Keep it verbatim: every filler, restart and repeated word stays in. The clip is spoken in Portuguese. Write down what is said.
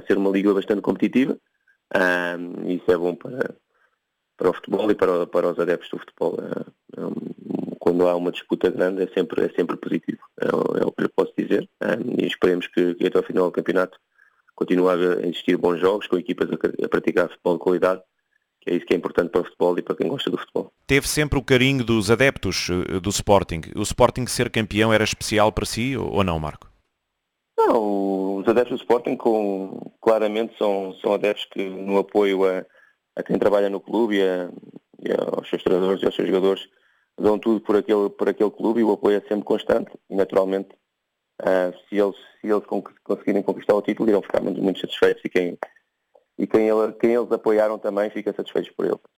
ser uma liga bastante competitiva. Um, e isso é bom para, para o futebol e para, para os adeptos do futebol. Um, quando há uma disputa grande é sempre, é sempre positivo, é, é o que eu posso dizer. Um, e esperemos que, que até ao final do campeonato continue a existir bons jogos, com equipas a, a praticar futebol de qualidade, que é isso que é importante para o futebol e para quem gosta do futebol. Teve sempre o carinho dos adeptos do Sporting. O Sporting ser campeão era especial para si ou não, Marco? Não, os adeptos do Sporting com, claramente são, são adeptos que no apoio a, a quem trabalha no clube e, a, e aos seus treinadores e aos seus jogadores dão tudo por aquele, por aquele clube, e o apoio é sempre constante e naturalmente uh, se eles, se eles conseguirem conquistar o título irão ficar muito, muito satisfeitos, e quem, e quem, ele, quem eles apoiaram também fica satisfeito por ele.